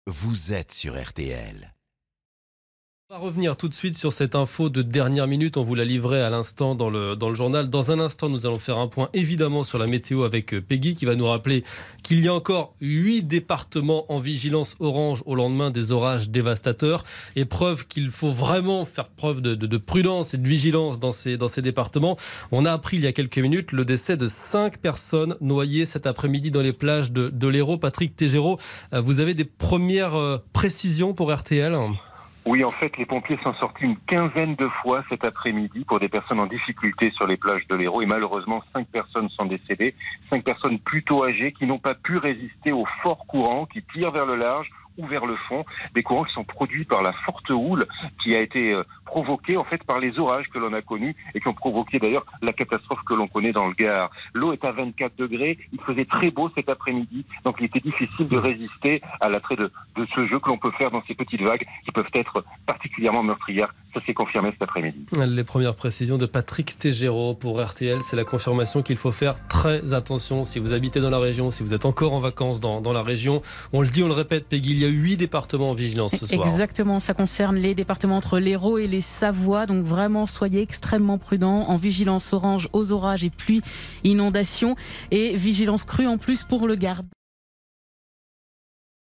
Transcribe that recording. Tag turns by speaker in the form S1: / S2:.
S1: vous êtes sur RTL.
S2: On va revenir tout de suite sur cette info de dernière minute. On vous l'a livré à l'instant dans le journal. Dans un instant, nous allons faire un point évidemment sur la météo avec Peggy qui va nous rappeler qu'il y a encore 8 départements en vigilance orange au lendemain des orages dévastateurs. Et preuve qu'il faut vraiment faire preuve de prudence et de vigilance dans ces départements. On a appris il y a quelques minutes le décès de 5 personnes noyées cet après-midi dans les plages de l'Hérault. Patrick Tégéraud, vous avez des premières précisions pour RTL ?
S3: Oui, en fait, les pompiers sont sortis une quinzaine de fois cet après-midi pour des personnes en difficulté sur les plages de l'Hérault. Et malheureusement, 5 personnes sont décédées. 5 personnes plutôt âgées qui n'ont pas pu résister aux forts courants qui tirent vers le large ou vers le fond. Des courants qui sont produits par la forte houle qui a été provoquée en fait par les orages que l'on a connus et qui ont provoqué d'ailleurs la catastrophe que l'on connaît dans le Gard. L'eau est à 24 degrés. Il faisait très beau cet après-midi. Donc il était difficile de résister à l'attrait de ce jeu que l'on peut faire dans ces petites vagues qui peuvent être particulièrement meurtrières. Ça s'est confirmé cet après-midi.
S2: Les premières précisions de Patrick Tégéraud pour RTL, c'est la confirmation qu'il faut faire très attention si vous habitez dans la région, si vous êtes encore en vacances dans la région. On le dit, on le répète, Peggy, il y a 8 départements en vigilance ce soir.
S4: Exactement, ça concerne les départements entre l'Hérault et les Savoies. Donc vraiment, soyez extrêmement prudents. En vigilance orange aux orages et pluies, inondations et vigilance crue en plus pour le Gard.